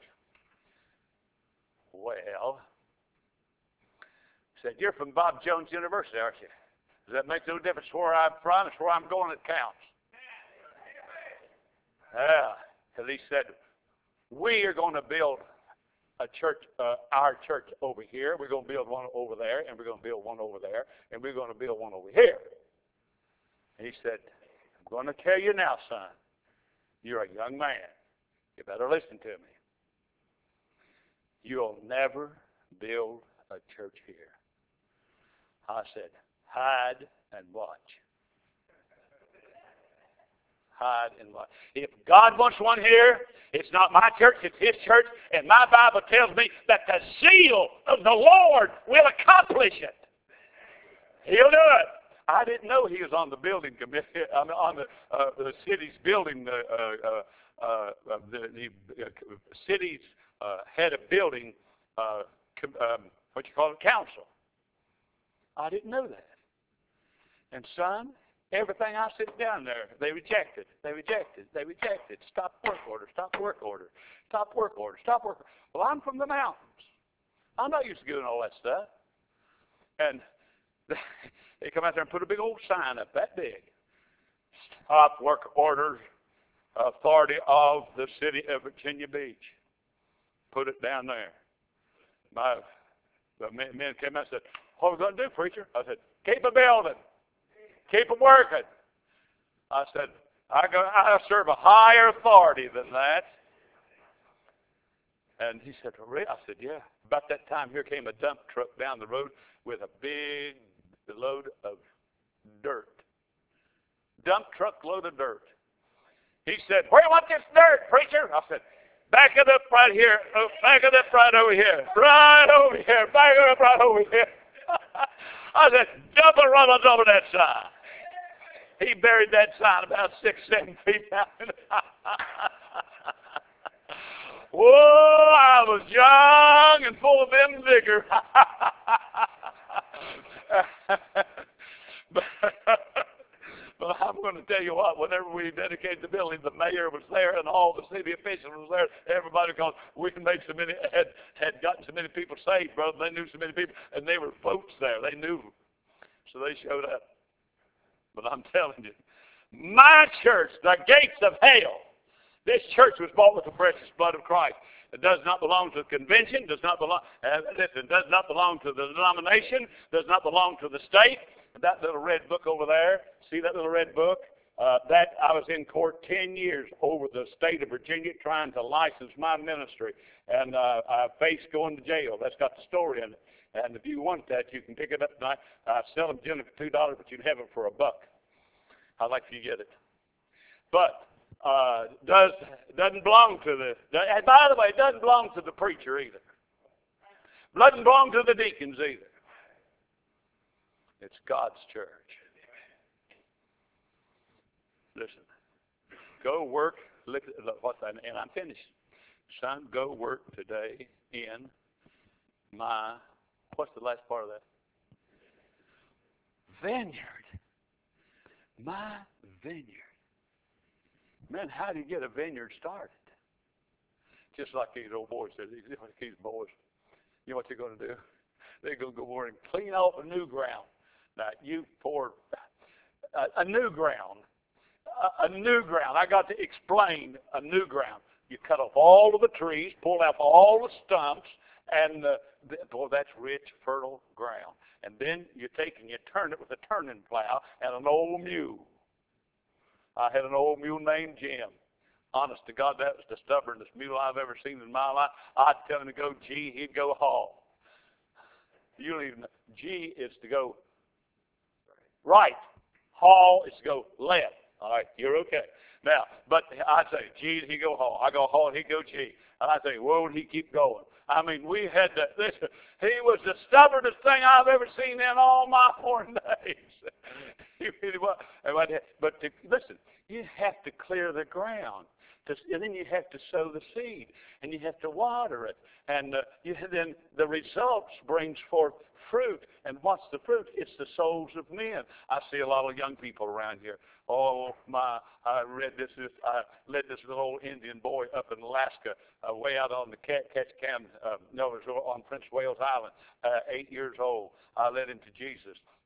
Well, he said, you're from Bob Jones University, aren't you? Does that make no difference where I'm from? It's where I'm going that counts. Yeah. Because he said, we are going to build a church, uh, our church over here. We're going to build one over there, and we're going to build one over there, and we're going to build one over here. And he said, I'm going to tell you now, son, you're a young man. You better listen to me. You'll never build a church here. I said, hide and watch. Hide and watch. If God wants one here, it's not my church, it's His church, and my Bible tells me that the zeal of the Lord will accomplish it. He'll do it. I didn't know he was on the building committee, I mean, on the, uh, the city's building, uh, uh, uh, the, the uh, city's uh, head of building, uh, com, um, what you call it, council. I didn't know that. And son, everything I sit down there, they rejected, they rejected, they rejected. Stop work order, stop work order, stop work order, stop work order. Well, I'm from the mountains. I'm not used to doing all that stuff. And they come out there and put a big old sign up that big. Stop work orders, authority of the city of Virginia Beach. Put it down there. My the men, men came out and said, what are we going to do, preacher? I said, keep a building. Keep them working. I said, I, go, I serve a higher authority than that. And he said, well, really? I said, yeah. About that time, here came a dump truck down the road with a big load of dirt. Dump truck load of dirt. He said, where do you want this dirt, preacher? I said, back it up right here. Oh, back it up right over here. Right over here. Back it up right over here. I said, jump and run on top of that sign. He buried that sign about six, seven feet down. Whoa, I was young and full of them vigor. but, but I'm going to tell you what, whenever we dedicated the building, the mayor was there and all the city officials was there. Everybody, because we had made so many, had, had gotten so many people saved, brother. They knew so many people, and they were folks there. They knew. So they showed up. But I'm telling you, my church, the gates of hell, this church was bought with the precious blood of Christ. It does not belong to the convention, does not belong, uh, listen, does not belong to the denomination, does not belong to the state. That little red book over there, see that little red book? Uh, that I was in court ten years over the state of Virginia trying to license my ministry. And uh, I faced going to jail. That's got the story in it. And if you want that, you can pick it up tonight. I sell them generally for two dollars, but you can have it for a buck. I'd like for you to get it. But uh, does doesn't belong to the. And by the way, it doesn't belong to the preacher either. Doesn't belong to the deacons either. It's God's church. Listen, go work. Look at what, and I'm finished. Son, go work today in my. What's the last part of that? Vineyard. My vineyard. Man, how do you get a vineyard started? Just like these old boys said, these, these boys, you know what they're going to do? They're going to go over and clean off a new ground. Now, you pour a, a new ground. A, a new ground. I got to explain a new ground. You cut off all of the trees, pull out all the stumps, and uh, the, boy, that's rich, fertile ground. And then you take and you turn it with a turning plow and an old mule. I had an old mule named Jim. Honest to God, that was the stubbornest mule I've ever seen in my life. I'd tell him to go G, he'd go haul. You don't even know. G is to go right. Haul is to go left. All right, you're okay. Now, but I'd say G, he'd go haul. I go haul, he'd go G. And I'd say, whoa, and he'd keep going. I mean, we had to, listen, he was the stubbornest thing I've ever seen in all my born days. He really was. But to, listen, you have to clear the ground. To, and then you have to sow the seed. And you have to water it. And uh, you, then the results brings forth fruit. And what's the fruit? It's the souls of men. I see a lot of young people around here. Oh, my, I read this, this I led this little old Indian boy up in Alaska, uh, way out on the Ketchikan, uh, no, it was on Prince Wales Island, uh, eight years old. I led him to Jesus.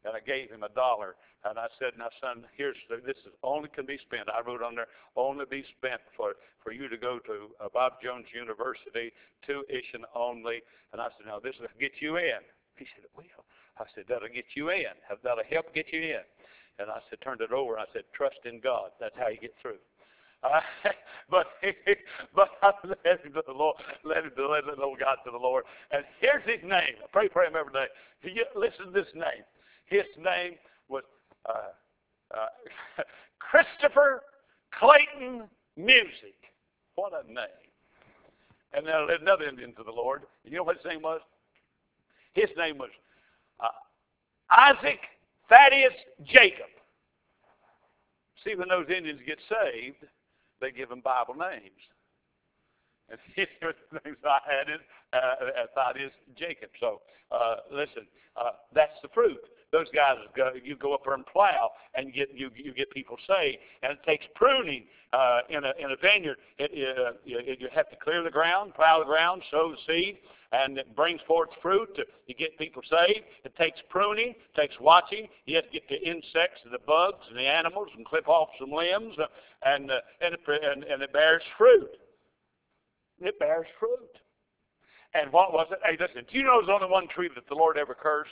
and I gave him a dollar. And I said, now, son, here's the, this is only can be spent. I wrote on there, only be spent for, for you to go to uh, Bob Jones University, tuition only. And I said, now, this will get you in. He said, it will. I said, that'll get you in. That'll help get you in. And I said, turned it over. I said, trust in God. That's how you get through. Uh, but but I led him to the Lord, led him to led the little God to the Lord. And here's his name. I pray for him every day. He, listen to this name. His name was uh, uh, Christopher Clayton Music. What a name. And then I led another Indian to the Lord. You know what his name was? His name was uh, Isaac Thaddeus Jacob. See, when those Indians get saved, they give them Bible names. And his names I had is uh, Thaddeus Jacob. So uh, listen, uh, that's the fruit. Those guys, go, you go up there and plow, and get you you get people saved. And it takes pruning uh, in a in a vineyard. It, uh, you, you have to clear the ground, plow the ground, sow the seed, and it brings forth fruit to, to get people saved. It takes pruning, it takes watching. You have to get the insects, and the bugs, and the animals, and clip off some limbs, uh, and, uh, and, it, and and it bears fruit. It bears fruit. And what was it? Hey, listen, do you know there's only one tree that the Lord ever cursed?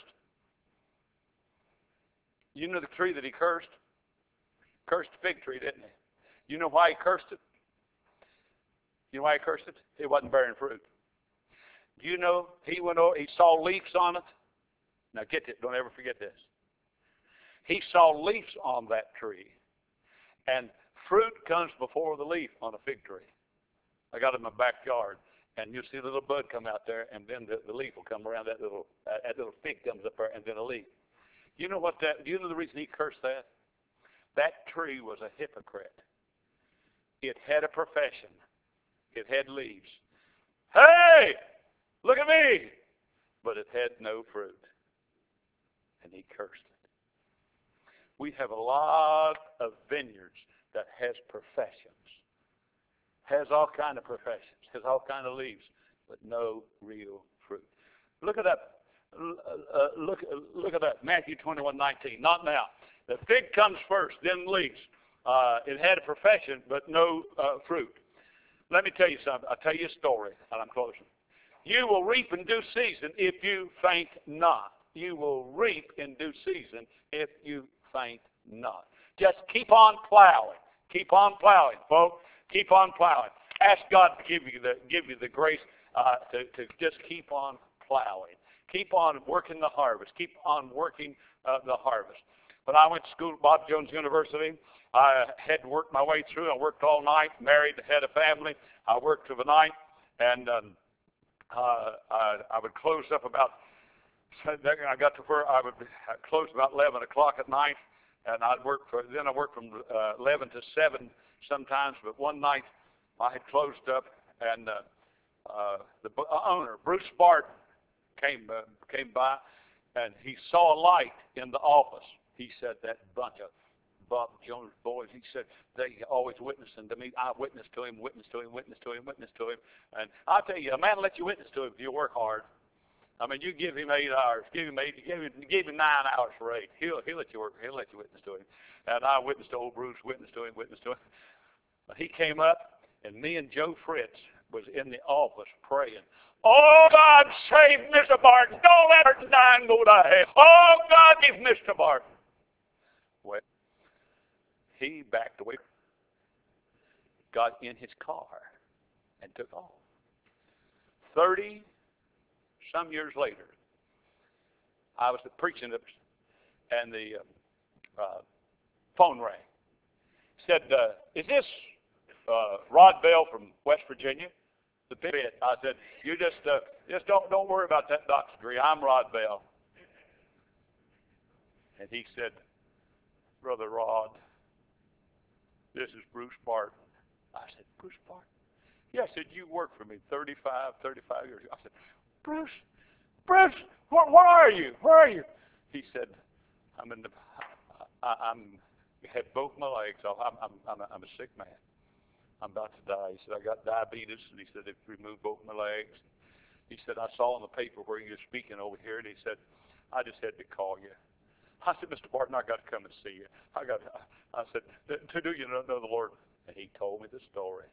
You know the tree that he cursed? Cursed the fig tree, didn't he? You know why he cursed it? You know why he cursed it? It wasn't bearing fruit. Do you know he went over, he saw leaves on it? Now get this, don't ever forget this. He saw leaves on that tree. And fruit comes before the leaf on a fig tree. I got it in my backyard. And you'll see a little bud come out there, and then the, the leaf will come around. That little uh, that little fig comes up there, and then a leaf. You know what that? Do you know the reason he cursed that? That tree was a hypocrite. It had a profession. It had leaves. Hey, look at me! But it had no fruit, and he cursed it. We have a lot of vineyards that has professions, has all kind of professions, has all kind of leaves, but no real fruit. Look at that. Uh, look, look at that. Matthew twenty-one nineteen. Not now. The fig comes first, then leaves. Uh, it had a profession, but no uh, fruit. Let me tell you something. I'll tell you a story, and I'm closing. You will reap in due season if you faint not. You will reap in due season if you faint not. Just keep on plowing. Keep on plowing, folks. Keep on plowing. Ask God to give you the give you the grace uh, to to just keep on plowing. Keep on working the harvest. Keep on working uh, the harvest. When I went to school at Bob Jones University, I had to work my way through. I worked all night, married, had a family. I worked through the night, and um, uh, I, I would close up about, I got to where I would close about eleven o'clock at night, and I'd work for, then I worked from uh, eleven to seven sometimes, but one night I had closed up, and uh, uh, the owner, Bruce Barton, came uh, came by, and he saw a light in the office. He said, that bunch of Bob Jones boys, he said, they always witnessing to me. I witnessed to him, witnessed to him, witnessed to him, witnessed to him. And I'll tell you, a man will let you witness to him if you work hard. I mean, you give him eight hours, give him eight, give him, give him nine hours for eight. He'll he'll let you work. He'll let you witness to him. And I witnessed to old Bruce, witnessed to him, witnessed to him. He came up, and me and Joe Fritz was in the office praying. Oh, God, save Mister Barton. Don't let her die and go to hell. Oh, God, give Mister Barton. Well, he backed away, got in his car, and took off. Thirty some years later, I was preaching, and the uh, uh, phone rang. Said, uh, is this uh, Rod Bell from West Virginia? The pit. I said, you just uh, just don't don't worry about that doctor's degree. I'm Rod Bell. And he said, Brother Rod, this is Bruce Barton. I said, Bruce Barton? Yeah, I said, you worked for me thirty-five, thirty-five years ago. I said, Bruce, Bruce, where, where are you? Where are you? He said, I'm in the, I, I'm, had both my legs off. I'm, I'm, I'm, a, I'm a sick man. I'm about to die. He said, I got diabetes. And he said, they've removed both my legs. He said, I saw in the paper where you were speaking over here. And he said, I just had to call you. I said, Mister Barton, I got to come and see you. I got. To, I said, do, do you know the Lord? And he told me the story.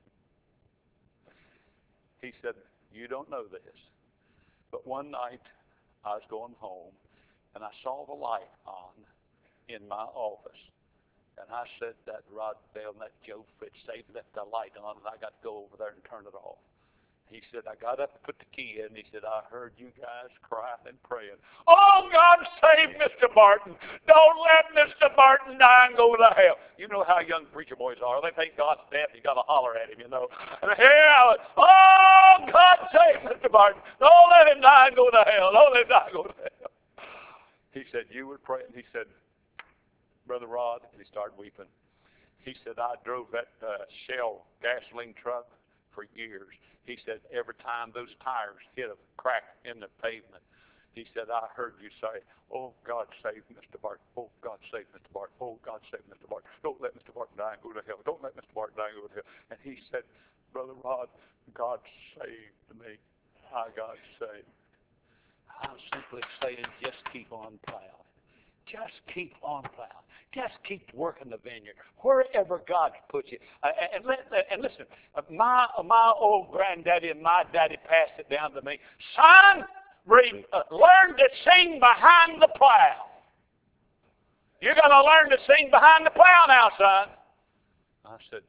He said, you don't know this, but one night I was going home, and I saw the light on in my office. And I said, that Rod Bell and that Joe Fritz, they left the light on, and I got to go over there and turn it off. He said, I got up to put the key in, and he said, I heard you guys crying and praying. Oh, God, save Mister Barton. Don't let Mister Barton die and go to hell. You know how young preacher boys are. They think God's dead, you got to holler at him, you know. And here I was, oh, God, save Mister Barton. Don't let him die and go to hell. Don't let him die and go to hell. He said, you were praying. He said, Brother Rod, and he started weeping. He said, I drove that uh, Shell gasoline truck for years. He said, every time those tires hit a crack in the pavement, he said, I heard you say, oh, God save Mister Barton. Oh, God save Mister Barton. Oh, God save Mister Barton. Don't let Mister Barton die and go to hell. Don't let Mister Barton die and go to hell. And he said, Brother Rod, God saved me. I got saved. I'm simply saying, just keep on plowing. Just keep on plowing. Just keep working the vineyard wherever God puts you. Uh, and, and listen, my my old granddaddy and my daddy passed it down to me. Son, re, uh, learn to sing behind the plow. You're going to learn to sing behind the plow now, son. I said,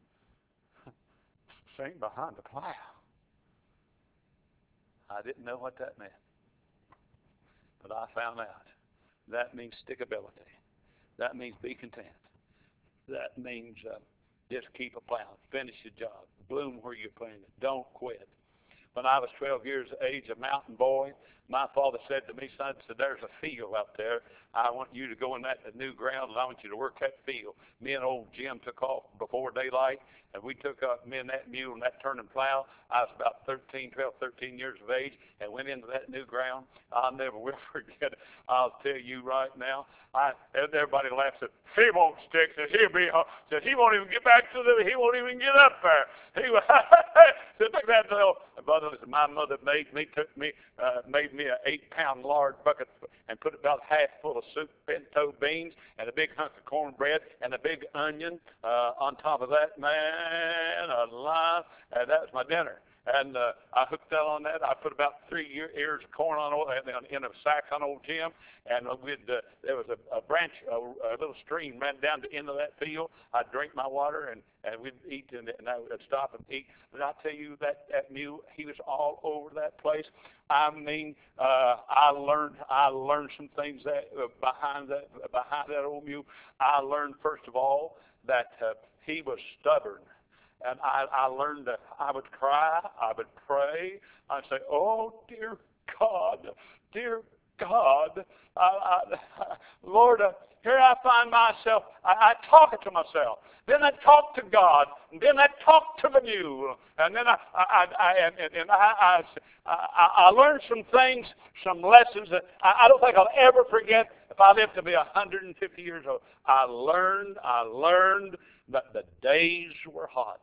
sing behind the plow. I didn't know what that meant, but I found out. That means stickability. That means be content. That means uh, just keep a plowing. Finish your job. Bloom where you're planted. Don't quit. When I was twelve years of age, a mountain boy, my father said to me, son, said, there's a field out there. I want you to go in that new ground, and I want you to work that field. Me and old Jim took off before daylight, and we took up, me and that mule and that turning plow. I was about thirteen, twelve, thirteen years of age, and went into that new ground. I'll never will forget it. I'll tell you right now, I, everybody laughs at, he won't stick, said he'll be, said he won't even get back to the, he won't even get up there. He said, look at that little, brother, my mother made me, took me, uh, made me an eight pound lard bucket and put about half full of soup, pinto beans, and a big hunk of cornbread, and a big onion uh, on top of that. Man alive, and that was my dinner. And uh, I hooked that on that. I put about three year, ears of corn on it in a sack on old Jim. And we'd, uh, there was a, a branch, a, a little stream ran down the end of that field. I'd drink my water, and, and we'd eat, and, and I would stop and eat. But I tell you, that, that mule, he was all over that place. I mean, uh, I learned I learned some things that uh, behind that behind that old mule. I learned, first of all, that uh, he was stubborn. And I, I learned that I would cry, I would pray, I'd say, oh, dear God, dear God, I, I, Lord, uh, here I find myself, I, I talk it to myself. Then I talk to God, and then I talk to the mule, and then I, I, I and, and I, I, I, I learned some things, some lessons that I, I don't think I'll ever forget if I live to be one hundred fifty years old. I learned, I learned that the days were hot.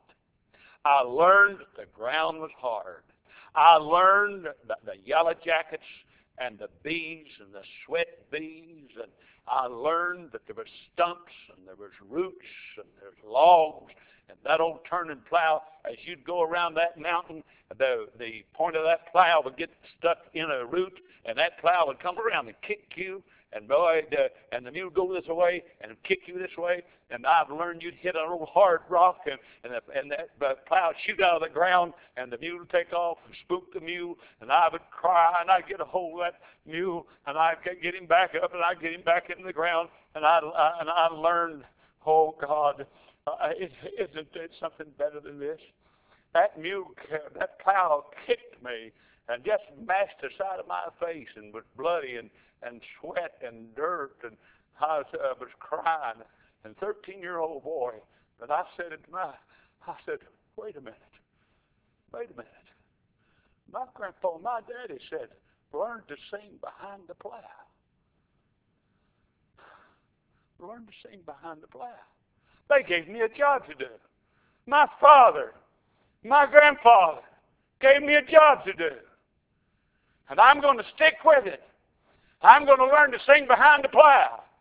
I learned that the ground was hard. I learned that the yellow jackets and the bees and the sweat bees, and I learned that there was stumps and there was roots and there was logs, and that old turning plow, as you'd go around that mountain, the, the point of that plow would get stuck in a root, and that plow would come around and kick you, and boy, uh, and the mule would go this way and kick you this way, and I've learned you'd hit an old hard rock, and and, the, and that the plow would shoot out of the ground, and the mule would take off and spook the mule, and I would cry, and I'd get a hold of that mule, and I'd get him back up, and I'd get him back in the ground, and I, I and I learned, oh God, uh, is, isn't there something better than this? That mule, that plow kicked me and just mashed the side of my face and was bloody and, and sweat and dirt, and I was, uh, was crying. And thirteen-year-old boy, but I said it to my, I said, wait a minute, wait a minute. My grandpa, my daddy said, learn to sing behind the plow. Learn to sing behind the plow. They gave me a job to do. My father, my grandfather gave me a job to do. And I'm going to stick with it. I'm going to learn to sing behind the plow.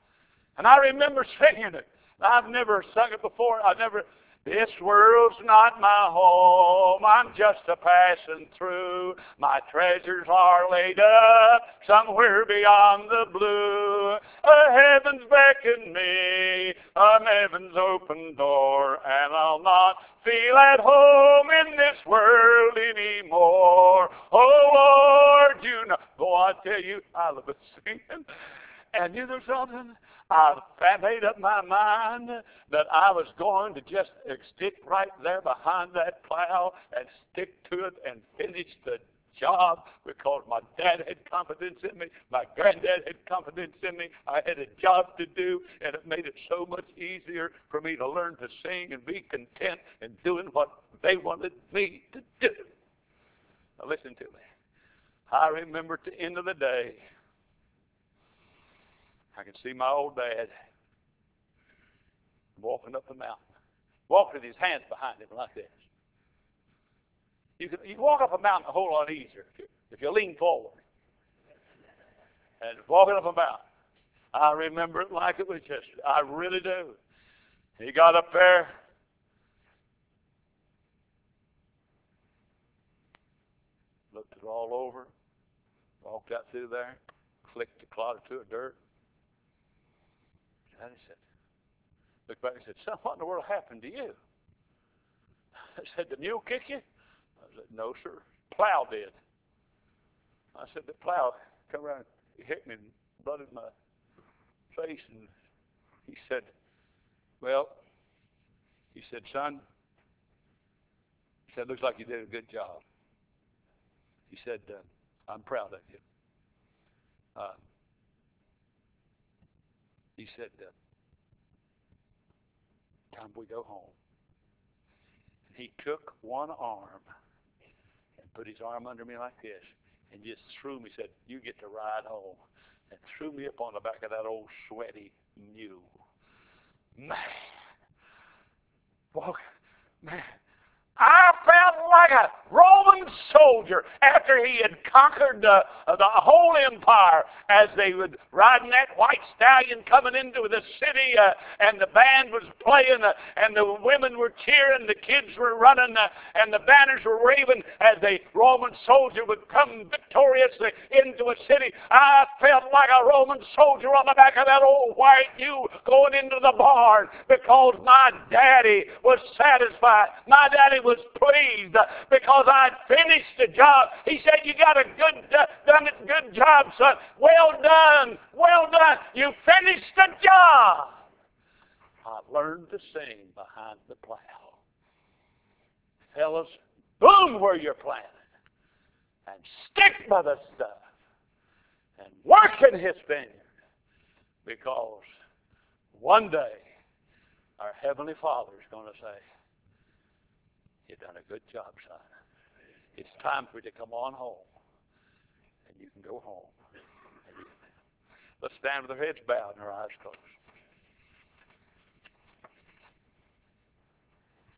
And I remember singing it. I've never sung it before. I've never... This world's not my home, I'm just a passing through. My treasures are laid up somewhere beyond the blue. A heaven's beckoned me, a heaven's open door, and I'll not feel at home in this world anymore. Oh Lord, you know. Boy, I tell you, I love singing. And you know something? I made up my mind that I was going to just stick right there behind that plow and stick to it and finish the job because my dad had confidence in me, my granddad had confidence in me, I had a job to do, and it made it so much easier for me to learn to sing and be content in doing what they wanted me to do. Now listen to me. I remember at the end of the day, I can see my old dad walking up the mountain, walking with his hands behind him like this. You can, you can walk up a mountain a whole lot easier if you, if you lean forward. And walking up a mountain, I remember it like it was yesterday. I really do. He got up there. Looked it all over. Walked out through there. Clicked the clod or two of dirt. And he said, looked back and said, son, what in the world happened to you? I said, the mule kick you? I said, no, sir. Plow did. I said, the plow come around, he hit me and blooded my face. And he said, well, he said, son, he said, looks like you did a good job. He said, uh, I'm proud of you. Uh, he said, uh, time we go home. And he took one arm and put his arm under me like this and just threw me, said, you get to ride home. And threw me up on the back of that old sweaty mule. Man. Walk, man. I felt like a Roman soldier after he had conquered the, uh, the whole empire as they would riding that white stallion coming into the city uh, and the band was playing uh, and the women were cheering, the kids were running uh, and the banners were waving as the Roman soldier would come victoriously into a city. I felt like a Roman soldier on the back of that old white mule going into the barn because my daddy was satisfied. My daddy was pleased because I'd finished the job. He said, you got a good, uh, done a good job, son. Well done, well done. You finished the job. I learned to sing behind the plow. Fellas, boom where you're planted and stick by the stuff and work in his vineyard because one day our Heavenly Father is going to say, you've done a good job, son. It's time for you to come on home. And you can go home. Let's stand with our heads bowed and our eyes closed.